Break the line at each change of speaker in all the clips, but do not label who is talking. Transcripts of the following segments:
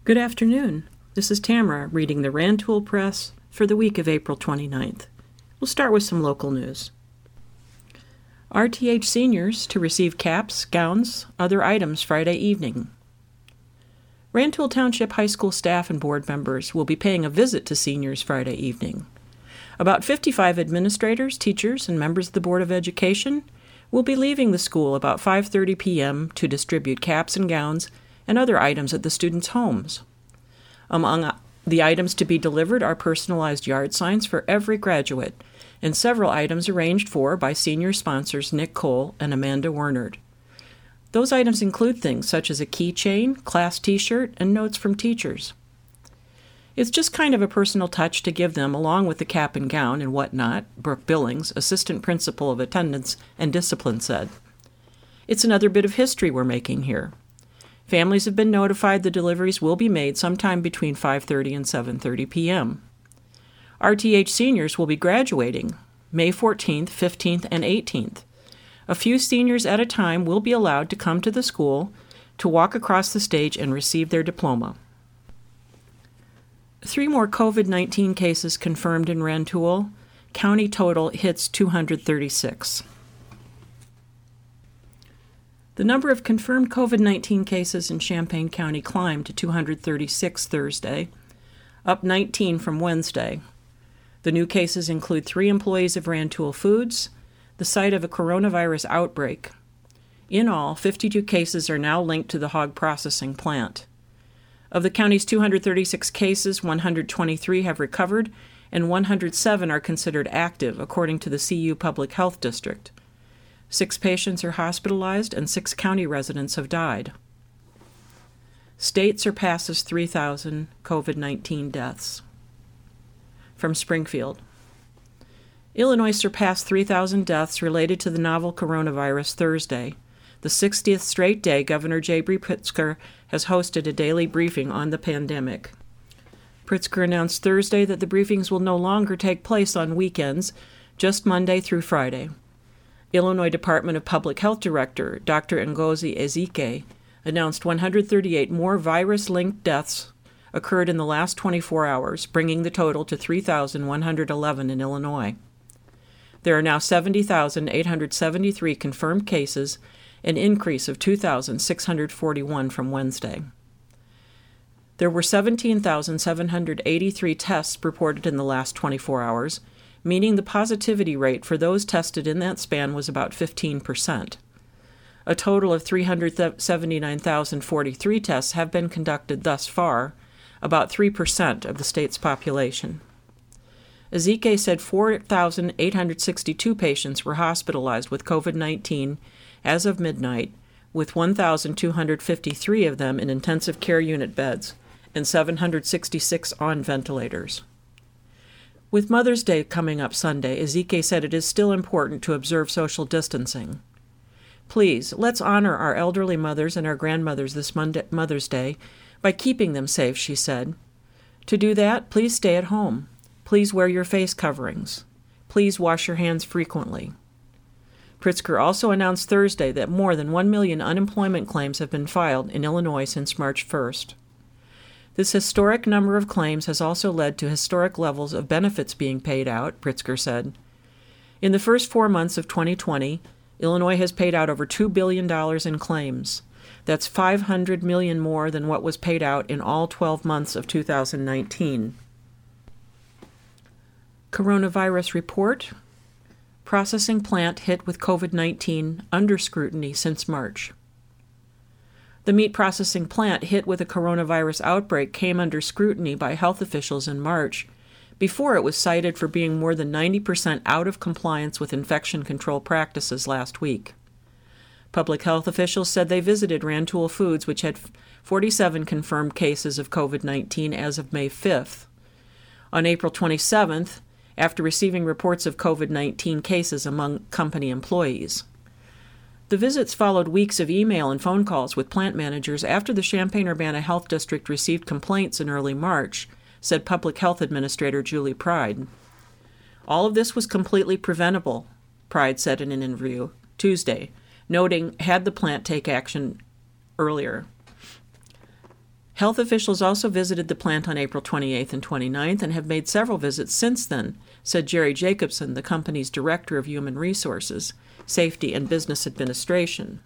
Good afternoon. This is Tamara reading the Rantoul Press for the week of April 29th. We'll start with some local news. RTH seniors to receive caps, gowns, other items Friday evening. Rantoul Township High School staff and board members will be paying a visit to seniors Friday evening. About 55 administrators, teachers, and members of the Board of Education will be leaving the school about 5:30 p.m. to distribute caps and gowns and other items at the students' homes. Among the items to be delivered are personalized yard signs for every graduate, and several items arranged for by senior sponsors Nick Cole and Amanda Wernerd. Those items include things such as a keychain, class t-shirt, and notes from teachers. It's just kind of a personal touch to give them, along with the cap and gown and whatnot, Brooke Billings, Assistant Principal of Attendance and Discipline, said. It's another bit of history we're making here. Families have been notified the deliveries will be made sometime between 5:30 and 7:30 p.m. RTH seniors will be graduating May 14th, 15th, and 18th. A few seniors at a time will be allowed to come to the school to walk across the stage and receive their diploma. 3 more COVID-19 cases confirmed in Rantoul. County total hits 236. The number of confirmed COVID-19 cases in Champaign County climbed to 236 Thursday, up 19 from Wednesday. The new cases include 3 employees of Rantoul Foods, the site of a coronavirus outbreak. In all, 52 cases are now linked to the hog processing plant. Of the county's 236 cases, 123 have recovered, and 107 are considered active, according to the CU Public Health District. 6 patients are hospitalized and 6 county residents have died. State surpasses 3,000 COVID-19 deaths. From Springfield. Illinois surpassed 3,000 deaths related to the novel coronavirus Thursday, the 60th straight day Governor J.B. Pritzker has hosted a daily briefing on the pandemic. Pritzker announced Thursday that the briefings will no longer take place on weekends, just Monday through Friday. Illinois Department of Public Health Director Dr. Ngozi Ezike announced 138 more virus-linked deaths occurred in the last 24 hours, bringing the total to 3,111 in Illinois. There are now 70,873 confirmed cases, an increase of 2,641 from Wednesday. There were 17,783 tests reported in the last 24 hours, meaning the positivity rate for those tested in that span was about 15%. A total of 379,043 tests have been conducted thus far, about 3% of the state's population. Ezike said 4,862 patients were hospitalized with COVID-19 as of midnight, with 1,253 of them in intensive care unit beds and 766 on ventilators. With Mother's Day coming up Sunday, Ezike said it is still important to observe social distancing. Please, let's honor our elderly mothers and our grandmothers this Mother's Day by keeping them safe, she said. To do that, please stay at home. Please wear your face coverings. Please wash your hands frequently. Pritzker also announced Thursday that more than 1 million unemployment claims have been filed in Illinois since March 1st. This historic number of claims has also led to historic levels of benefits being paid out, Pritzker said. In the first 4 months of 2020, Illinois has paid out over $2 billion in claims. That's $500 million more than what was paid out in all 12 months of 2019. Coronavirus report. Processing plant hit with COVID-19 under scrutiny since March. The meat processing plant hit with a coronavirus outbreak came under scrutiny by health officials in March, before it was cited for being more than 90% out of compliance with infection control practices last week. Public health officials said they visited Rantoul Foods, which had 47 confirmed cases of COVID-19 as of May 5th. On April 27th, after receiving reports of COVID-19 cases among company employees. The visits followed weeks of email and phone calls with plant managers after the Champaign-Urbana Health District received complaints in early March, said Public Health Administrator Julie Pride. All of this was completely preventable, Pride said in an interview Tuesday, noting had the plant take action earlier. Health officials also visited the plant on April 28th and 29th and have made several visits since then, said Jerry Jacobson, the company's Director of Human Resources, Safety and Business Administration.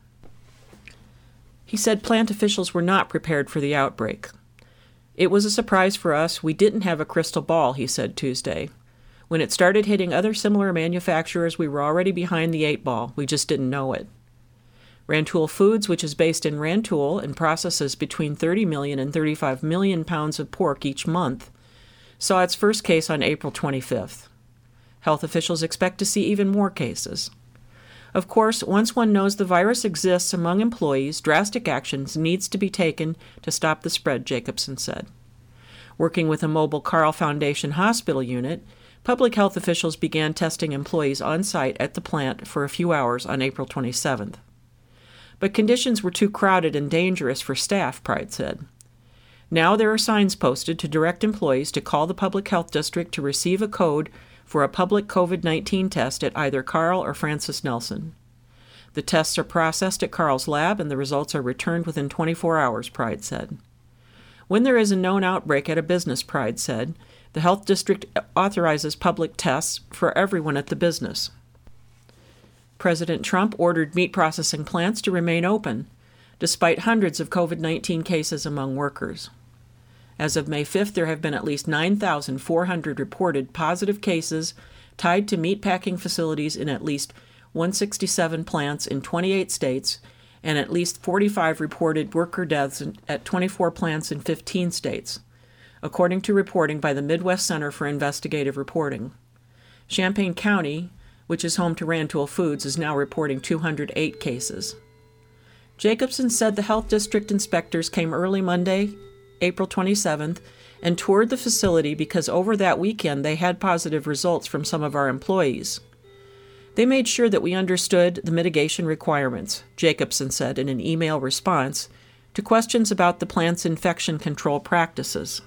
He said plant officials were not prepared for the outbreak. It was a surprise for us. We didn't have a crystal ball, he said Tuesday. When it started hitting other similar manufacturers, we were already behind the 8 ball. We just didn't know it. Rantoul Foods, which is based in Rantoul and processes between 30 million and 35 million pounds of pork each month, saw its first case on April 25th. Health officials expect to see even more cases. Of course, once one knows the virus exists among employees, drastic actions needs to be taken to stop the spread, Jacobson said. Working with a mobile Carle Foundation hospital unit, public health officials began testing employees on site at the plant for a few hours on April 27th. But conditions were too crowded and dangerous for staff, Pride said. Now there are signs posted to direct employees to call the public health district to receive a code for a public COVID-19 test at either Carle or Francis Nelson. The tests are processed at Carle's lab and the results are returned within 24 hours, Pride said. When there is a known outbreak at a business, Pride said, the health district authorizes public tests for everyone at the business. President Trump ordered meat processing plants to remain open, despite hundreds of COVID-19 cases among workers. As of May 5th, there have been at least 9,400 reported positive cases tied to meatpacking facilities in at least 167 plants in 28 states, and at least 45 reported worker deaths at 24 plants in 15 states, according to reporting by the Midwest Center for Investigative Reporting. Champaign County, which is home to Rantoul Foods, is now reporting 208 cases. Jacobson said the health district inspectors came early Monday, April 27th, and toured the facility because over that weekend they had positive results from some of our employees. They made sure that we understood the mitigation requirements, Jacobson said in an email response to questions about the plant's infection control practices.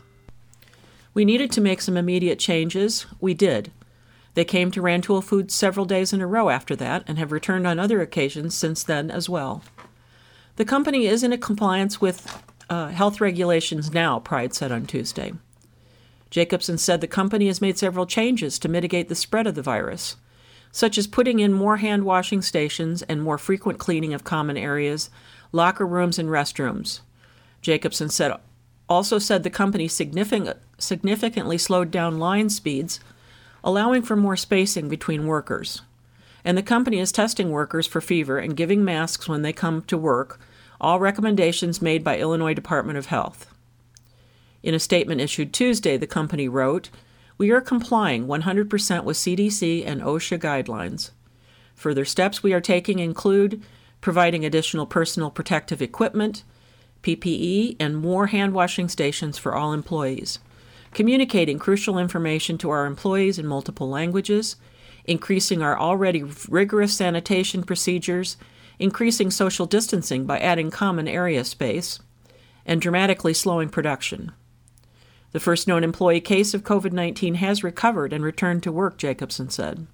We needed to make some immediate changes. We did. They came to Rantoul Foods several days in a row after that and have returned on other occasions since then as well. The company is in compliance with health regulations now, Pride said on Tuesday. Jacobson said the company has made several changes to mitigate the spread of the virus, such as putting in more hand washing stations and more frequent cleaning of common areas, locker rooms, and restrooms. Jacobson also said the company significantly slowed down line speeds, allowing for more spacing between workers. And the company is testing workers for fever and giving masks when they come to work, all recommendations made by Illinois Department of Health. In a statement issued Tuesday, the company wrote, "We are complying 100% with CDC and OSHA guidelines. Further steps we are taking include providing additional personal protective equipment, PPE, and more hand washing stations for all employees, communicating crucial information to our employees in multiple languages, increasing our already rigorous sanitation procedures, increasing social distancing by adding common area space, and dramatically slowing production." The first known employee case of COVID-19 has recovered and returned to work, Jacobson said.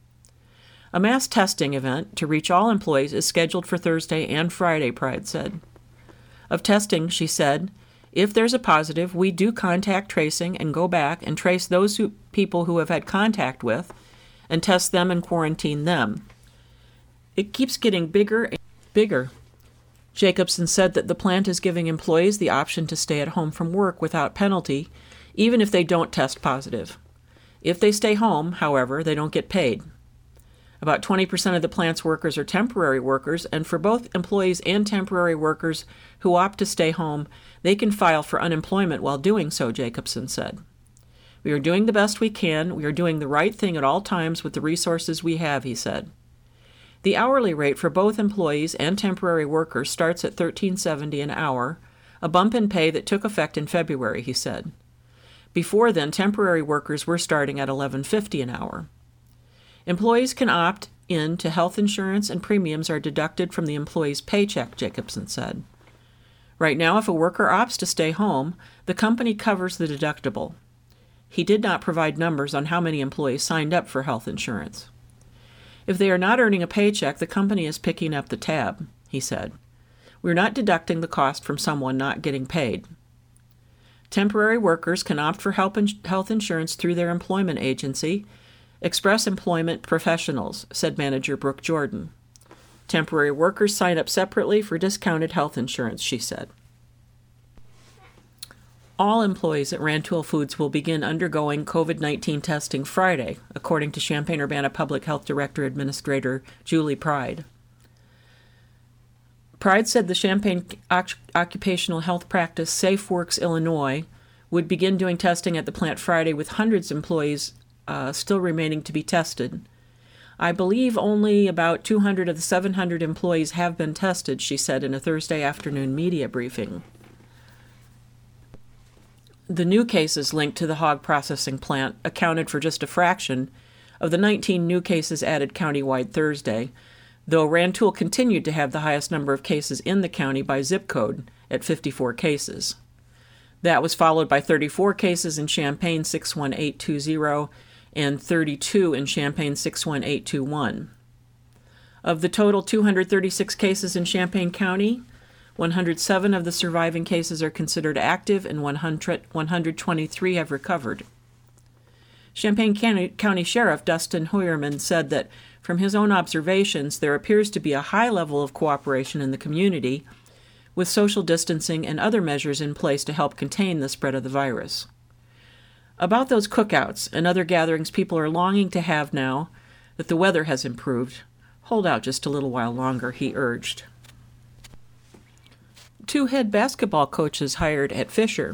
A mass testing event to reach all employees is scheduled for Thursday and Friday, Pride said. Of testing, she said, if there's a positive, we do contact tracing and go back and trace those people who have had contact with and test them and quarantine them. It keeps getting bigger and bigger. Jacobson said that the plant is giving employees the option to stay at home from work without penalty, even if they don't test positive. If they stay home, however, they don't get paid. About 20% of the plant's workers are temporary workers, and for both employees and temporary workers who opt to stay home, they can file for unemployment while doing so, Jacobson said. We are doing the best we can. We are doing the right thing at all times with the resources we have, he said. The hourly rate for both employees and temporary workers starts at $13.70 an hour, a bump in pay that took effect in February, he said. Before then, temporary workers were starting at $11.50 an hour. Employees can opt in to health insurance and premiums are deducted from the employee's paycheck, Jacobson said. Right now, if a worker opts to stay home, the company covers the deductible. He did not provide numbers on how many employees signed up for health insurance. If they are not earning a paycheck, the company is picking up the tab, he said. We're not deducting the cost from someone not getting paid. Temporary workers can opt for health insurance through their employment agency, Express Employment Professionals, said Manager Brooke Jordan. Temporary workers sign up separately for discounted health insurance, she said. All employees at Rantoul Foods will begin undergoing COVID-19 testing Friday, according to Champaign-Urbana Public Health Director Administrator Julie Pride. Pride said the Champaign Occupational Health Practice SafeWorks Illinois would begin doing testing at the plant Friday, with hundreds of employees still remaining to be tested. I believe only about 200 of the 700 employees have been tested, she said in a Thursday afternoon media briefing. The new cases linked to the hog processing plant accounted for just a fraction of the 19 new cases added countywide Thursday, though Rantoul continued to have the highest number of cases in the county by zip code at 54 cases. That was followed by 34 cases in Champaign 61820 and 32 in Champaign 61821. Of the total 236 cases in Champaign County, 107 of the surviving cases are considered active and 123 have recovered. Champaign County Sheriff Dustin Hoyerman said that from his own observations, there appears to be a high level of cooperation in the community, with social distancing and other measures in place to help contain the spread of the virus. About those cookouts and other gatherings people are longing to have now that the weather has improved, hold out just a little while longer, he urged. 2 head basketball coaches hired at Fisher.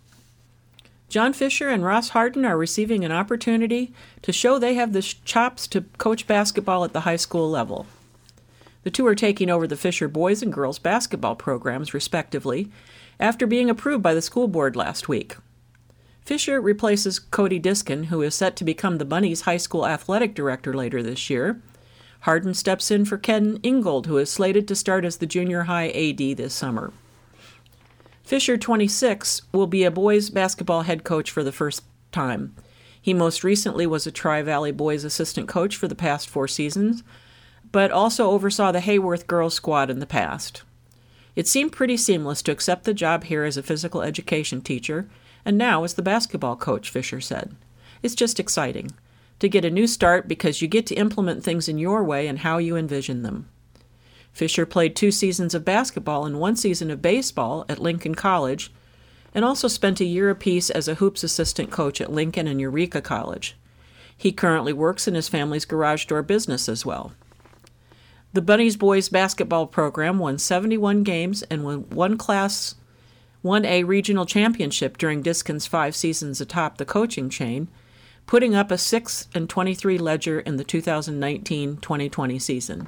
John Fisher and Ross Hardin are receiving an opportunity to show they have the chops to coach basketball at the high school level. The 2 are taking over the Fisher boys and girls basketball programs, respectively, after being approved by the school board last week. Fisher replaces Cody Diskin, who is set to become the Bunnies' high school athletic director later this year. Hardin steps in for Ken Ingold, who is slated to start as the junior high AD this summer. Fisher, 26, will be a boys basketball head coach for the first time. He most recently was a Tri-Valley boys assistant coach for the past 4 seasons, but also oversaw the Hayworth girls squad in the past. It seemed pretty seamless to accept the job here as a physical education teacher, and now as the basketball coach, Fisher said. It's just exciting to get a new start because you get to implement things in your way and how you envision them. Fisher played 2 seasons of basketball and 1 season of baseball at Lincoln College, and also spent a year apiece as a hoops assistant coach at Lincoln and Eureka College. He currently works in his family's garage door business as well. The Bunnies boys basketball program won 71 games and won Class 1A regional championship during Diskin's 5 seasons atop the coaching chain, putting up a 6-23 ledger in the 2019-2020 season.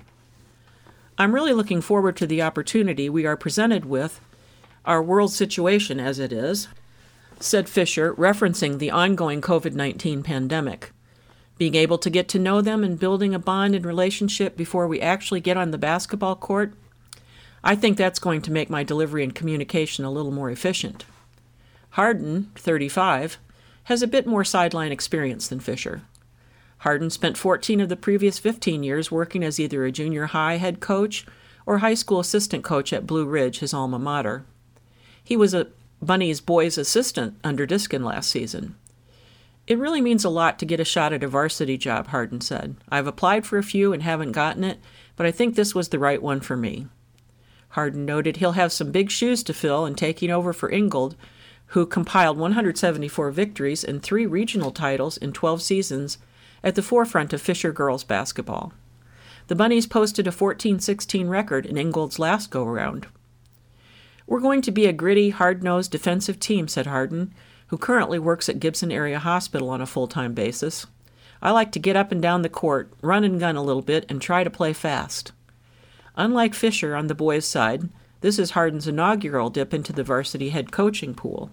I'm really looking forward to the opportunity we are presented with, our world situation as it is, said Fisher, referencing the ongoing COVID-19 pandemic. Being able to get to know them and building a bond and relationship before we actually get on the basketball court, I think that's going to make my delivery and communication a little more efficient. Hardin, 35, has a bit more sideline experience than Fisher. Hardin spent 14 of the previous 15 years working as either a junior high head coach or high school assistant coach at Blue Ridge, his alma mater. He was a Bunnies boys assistant under Diskin last season. It really means a lot to get a shot at a varsity job, Hardin said. I've applied for a few and haven't gotten it, but I think this was the right one for me. Hardin noted he'll have some big shoes to fill in taking over for Ingold, who compiled 174 victories and 3 regional titles in 12 seasons at the forefront of Fisher girls basketball. The Bunnies posted a 14-16 record in Ingold's last go-around. We're going to be a gritty, hard-nosed defensive team, said Hardin, who currently works at Gibson Area Hospital on a full-time basis. I like to get up and down the court, run and gun a little bit, and try to play fast. Unlike Fisher on the boys' side, this is Hardin's inaugural dip into the varsity head coaching pool.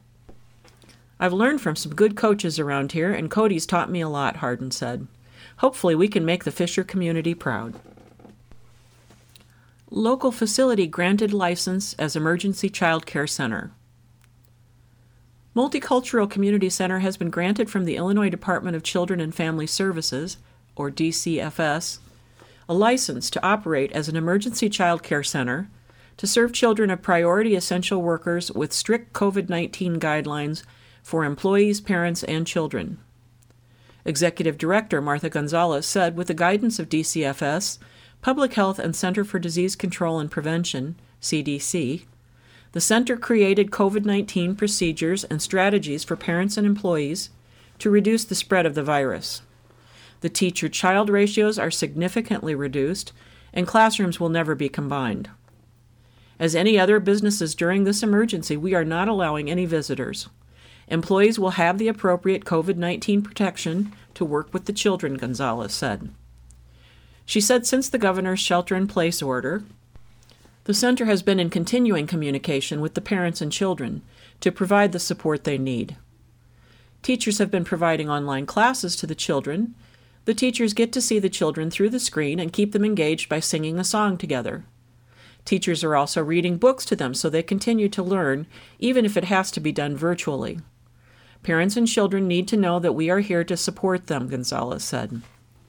I've learned from some good coaches around here, and Cody's taught me a lot, Hardin said. Hopefully we can make the Fisher community proud. Local facility granted license as Emergency Child Care Center. Multicultural Community Center has been granted from the Illinois Department of Children and Family Services, or DCFS, a license to operate as an emergency child care center to serve children of priority essential workers with strict COVID-19 guidelines for employees, parents, and children. Executive Director Martha Gonzalez said, with the guidance of DCFS, Public Health and Center for Disease Control and Prevention, CDC, the center created COVID-19 procedures and strategies for parents and employees to reduce the spread of the virus. The teacher-child ratios are significantly reduced, and classrooms will never be combined. As any other businesses during this emergency, we are not allowing any visitors. Employees will have the appropriate COVID-19 protection to work with the children, Gonzalez said. She said since the governor's shelter-in-place order, the center has been in continuing communication with the parents and children to provide the support they need. Teachers have been providing online classes to the children. The teachers get to see the children through the screen and keep them engaged by singing a song together. Teachers are also reading books to them so they continue to learn, even if it has to be done virtually. Parents and children need to know that we are here to support them, Gonzalez said.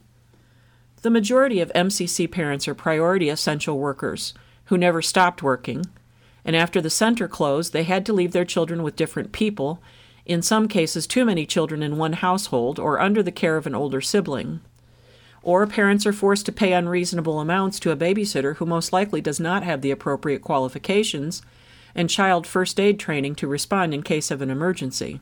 The majority of MCC parents are priority essential workers who never stopped working, and after the center closed, they had to leave their children with different people, in some cases too many children in one household or under the care of an older sibling. Or parents are forced to pay unreasonable amounts to a babysitter who most likely does not have the appropriate qualifications and child first aid training to respond in case of an emergency.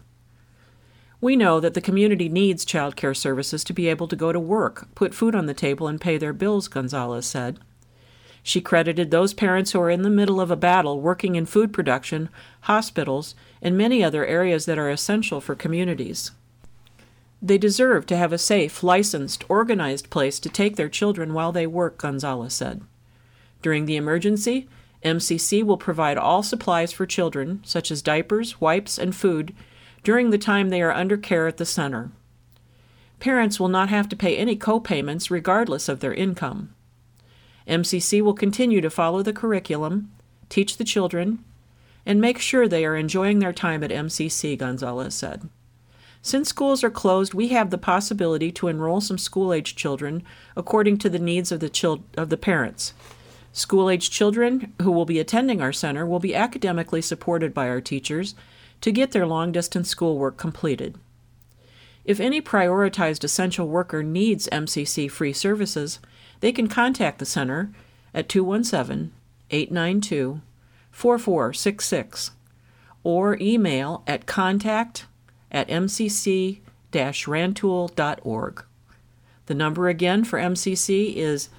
We know that the community needs child care services to be able to go to work, put food on the table, and pay their bills, Gonzalez said. She credited those parents who are in the middle of a battle working in food production, hospitals, and many other areas that are essential for communities. They deserve to have a safe, licensed, organized place to take their children while they work, Gonzalez said. During the emergency, MCC will provide all supplies for children, such as diapers, wipes, and food, during the time they are under care at the center. Parents will not have to pay any co-payments regardless of their income. MCC will continue to follow the curriculum, teach the children, and make sure they are enjoying their time at MCC, Gonzalez said. Since schools are closed, we have the possibility to enroll some school-age children according to the needs of the parents. School-age children who will be attending our center will be academically supported by our teachers to get their long-distance schoolwork completed. If any prioritized essential worker needs MCC free services, they can contact the center at 217-892-4466 or email at contact@mcc-rantoul.org. The number again for MCC is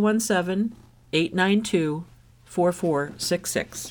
217-892-4466.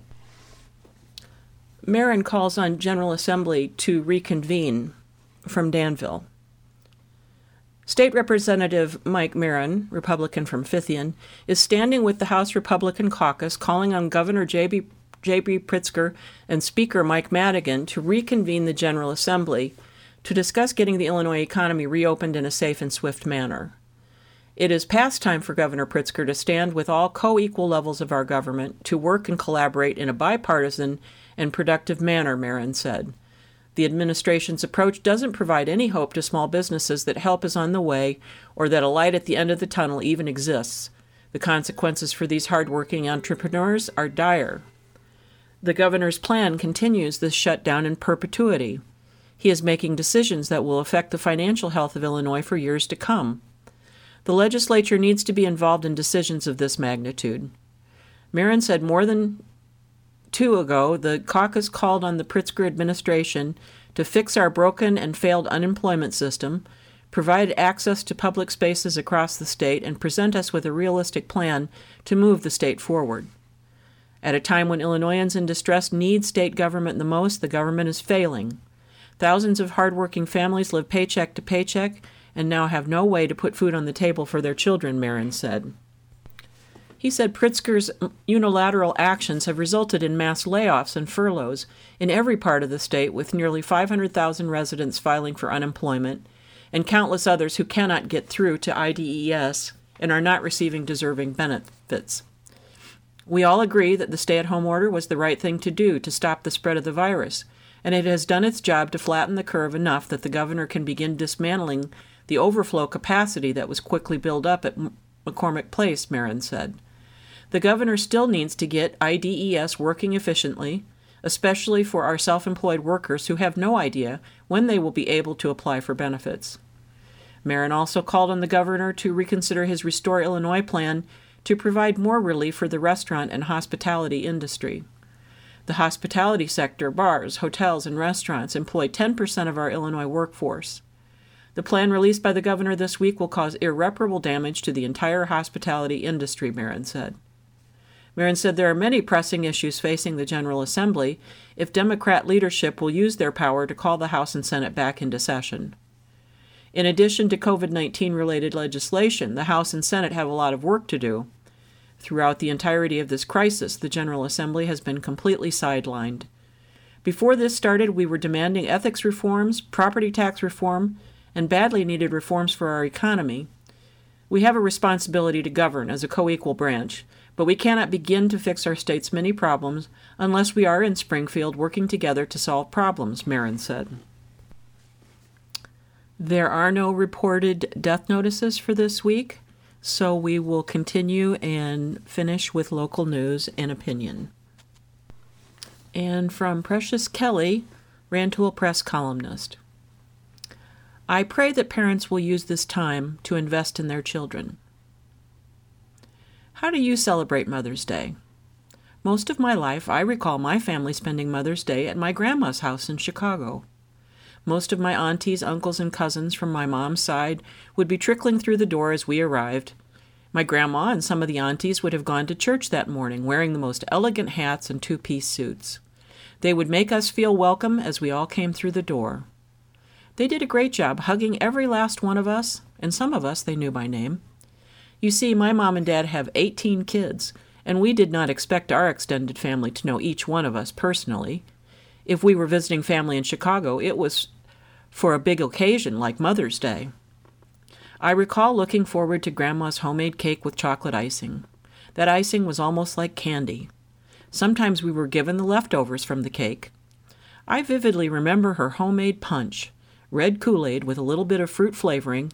Marin calls on General Assembly to reconvene from Danville. State Representative Mike Marin, Republican from Fithian, is standing with the House Republican caucus calling on Governor J.B. Pritzker and Speaker Mike Madigan to reconvene the General Assembly to discuss getting the Illinois economy reopened in a safe and swift manner. It is past time for Governor Pritzker to stand with all co-equal levels of our government to work and collaborate in a bipartisan and productive manner, Marin said. The administration's approach doesn't provide any hope to small businesses that help is on the way or that a light at the end of the tunnel even exists. The consequences for these hardworking entrepreneurs are dire. The governor's plan continues this shutdown in perpetuity. He is making decisions that will affect the financial health of Illinois for years to come. The legislature needs to be involved in decisions of this magnitude. Marin said more than 2 ago, the caucus called on the Pritzker administration to fix our broken and failed unemployment system, provide access to public spaces across the state, and present us with a realistic plan to move the state forward. At a time when Illinoisans in distress need state government the most, the government is failing. Thousands of hardworking families live paycheck to paycheck and now have no way to put food on the table for their children, Marin said. He said Pritzker's unilateral actions have resulted in mass layoffs and furloughs in every part of the state, with nearly 500,000 residents filing for unemployment and countless others who cannot get through to IDES and are not receiving deserving benefits. We all agree that the stay-at-home order was the right thing to do to stop the spread of the virus, and it has done its job to flatten the curve enough that the governor can begin dismantling the overflow capacity that was quickly built up at McCormick Place, Marin said. The governor still needs to get IDES working efficiently, especially for our self-employed workers who have no idea when they will be able to apply for benefits. Marin also called on the governor to reconsider his Restore Illinois plan to provide more relief for the restaurant and hospitality industry. The hospitality sector, bars, hotels, and restaurants employ 10% of our Illinois workforce. The plan released by the governor this week will cause irreparable damage to the entire hospitality industry, Marin said. Marin said there are many pressing issues facing the General Assembly if Democrat leadership will use their power to call the House and Senate back into session. In addition to COVID-19 related legislation, the House and Senate have a lot of work to do. Throughout the entirety of this crisis, the General Assembly has been completely sidelined. Before this started, we were demanding ethics reforms, property tax reform, and badly needed reforms for our economy. We have a responsibility to govern as a co-equal branch, but we cannot begin to fix our state's many problems unless we are in Springfield working together to solve problems, Marin said. There are no reported death notices for this week, so we will continue and finish with local news and opinion. And from Precious Kelly, Rantoul Press columnist. I pray that parents will use this time to invest in their children. How do you celebrate Mother's Day? Most of my life, I recall my family spending Mother's Day at my grandma's house in Chicago. Most of my aunties, uncles, and cousins from my mom's side would be trickling through the door as we arrived. My grandma and some of the aunties would have gone to church that morning wearing the most elegant hats and two-piece suits. They would make us feel welcome as we all came through the door. They did a great job hugging every last one of us, and some of us they knew by name. You see, my mom and dad have 18 kids, and we did not expect our extended family to know each one of us personally. If we were visiting family in Chicago, it was for a big occasion like Mother's Day. I recall looking forward to Grandma's homemade cake with chocolate icing. That icing was almost like candy. Sometimes we were given the leftovers from the cake. I vividly remember her homemade punch, red Kool-Aid with a little bit of fruit flavoring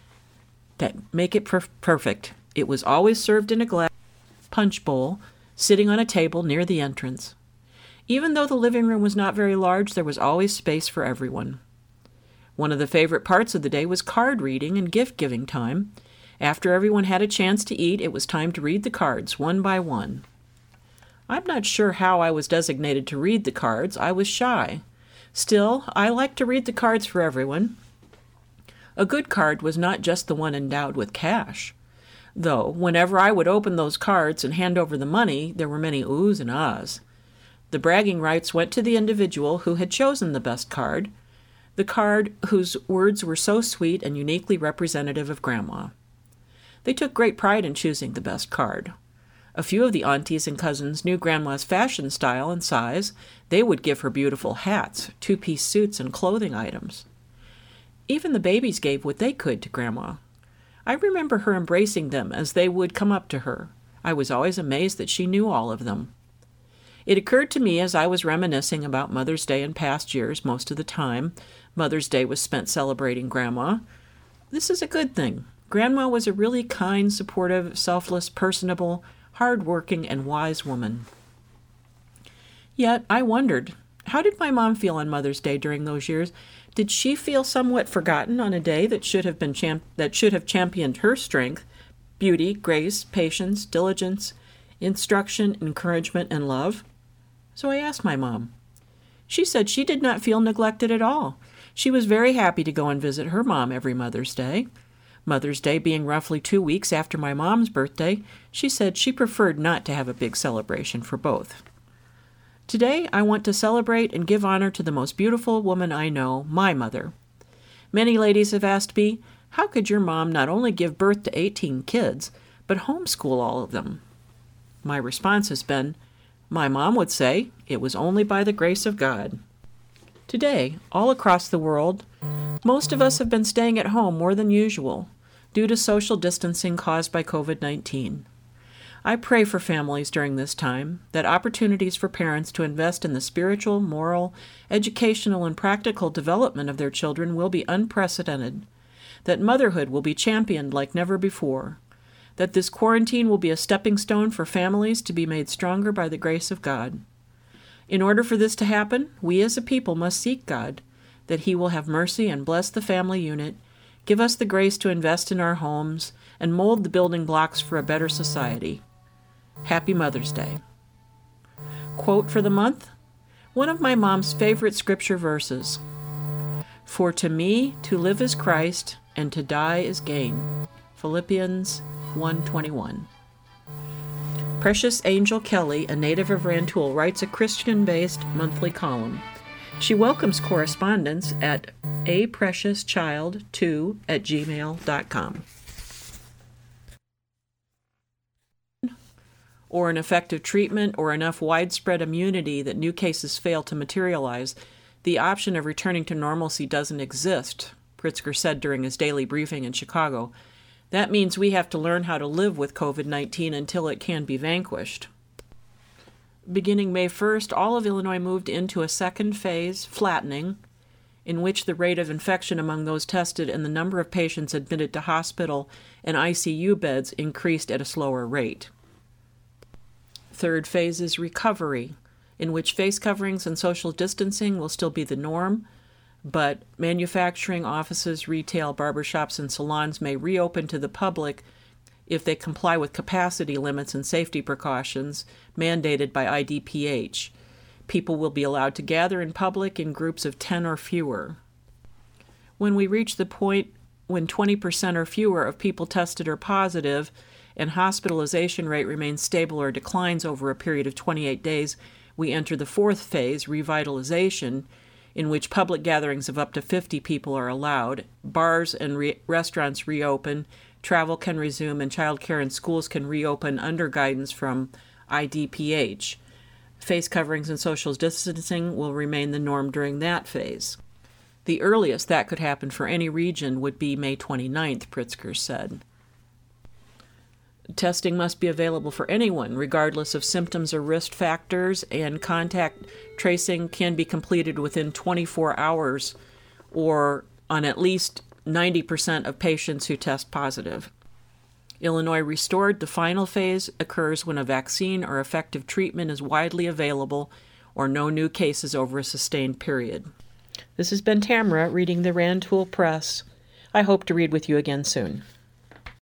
that make it perfect. It was always served in a glass punch bowl, sitting on a table near the entrance. Even though the living room was not very large, there was always space for everyone. One of the favorite parts of the day was card reading and gift-giving time. After everyone had a chance to eat, it was time to read the cards, one by one. I'm not sure how I was designated to read the cards. I was shy. Still, I liked to read the cards for everyone. A good card was not just the one endowed with cash. Though, whenever I would open those cards and hand over the money, there were many oohs and ahs. The bragging rights went to the individual who had chosen the best card, the card whose words were so sweet and uniquely representative of Grandma. They took great pride in choosing the best card. A few of the aunties and cousins knew Grandma's fashion style and size. They would give her beautiful hats, two-piece suits, and clothing items. Even the babies gave what they could to Grandma. I remember her embracing them as they would come up to her. I was always amazed that she knew all of them. It occurred to me as I was reminiscing about Mother's Day in past years, most of the time, Mother's Day was spent celebrating Grandma. This is a good thing. Grandma was a really kind, supportive, selfless, personable, hard-working, and wise woman. Yet, I wondered, how did my mom feel on Mother's Day during those years? Did she feel somewhat forgotten on a day that should have championed her strength, beauty, grace, patience, diligence, instruction, encouragement, and love? So I asked my mom. She said she did not feel neglected at all. She was very happy to go and visit her mom every Mother's Day. Mother's Day being roughly 2 weeks after my mom's birthday, she said she preferred not to have a big celebration for both. Today, I want to celebrate and give honor to the most beautiful woman I know, my mother. Many ladies have asked me, how could your mom not only give birth to 18 kids, but homeschool all of them? My response has been, my mom would say, it was only by the grace of God. Today, all across the world, most of us have been staying at home more than usual due to social distancing caused by COVID-19. I pray for families during this time that opportunities for parents to invest in the spiritual, moral, educational, and practical development of their children will be unprecedented, that motherhood will be championed like never before, that this quarantine will be a stepping stone for families to be made stronger by the grace of God. In order for this to happen, we as a people must seek God, that He will have mercy and bless the family unit, give us the grace to invest in our homes, and mold the building blocks for a better society. Happy Mother's Day. Quote for the month: one of my mom's favorite scripture verses. For to me to live is Christ, and to die is gain. Philippians 1:21. Precious Angel Kelly, a native of Rantoul, writes a Christian-based monthly column. She welcomes correspondence at apreciouschild2@gmail.com. Or an effective treatment or enough widespread immunity that new cases fail to materialize, the option of returning to normalcy doesn't exist, Pritzker said during his daily briefing in Chicago. That means we have to learn how to live with COVID-19 until it can be vanquished. Beginning May 1st, all of Illinois moved into a second phase, flattening, in which the rate of infection among those tested and the number of patients admitted to hospital and ICU beds increased at a slower rate. Third phase is recovery, in which face coverings and social distancing will still be the norm, but manufacturing, offices, retail, barbershops, and salons may reopen to the public if they comply with capacity limits and safety precautions mandated by IDPH. People will be allowed to gather in public in groups of 10 or fewer. When we reach the point when 20% or fewer of people tested are positive and hospitalization rate remains stable or declines over a period of 28 days, we enter the fourth phase, revitalization, in which public gatherings of up to 50 people are allowed, bars and restaurants reopen, travel can resume, and childcare and schools can reopen under guidance from IDPH. Face coverings and social distancing will remain the norm during that phase. The earliest that could happen for any region would be May 29th, Pritzker said. Testing must be available for anyone, regardless of symptoms or risk factors, and contact tracing can be completed within 24 hours or on at least 90% of patients who test positive. Illinois restored. The final phase occurs when a vaccine or effective treatment is widely available or no new cases over a sustained period. This has been Tamara reading the Rantoul Press. I hope to read with you again soon.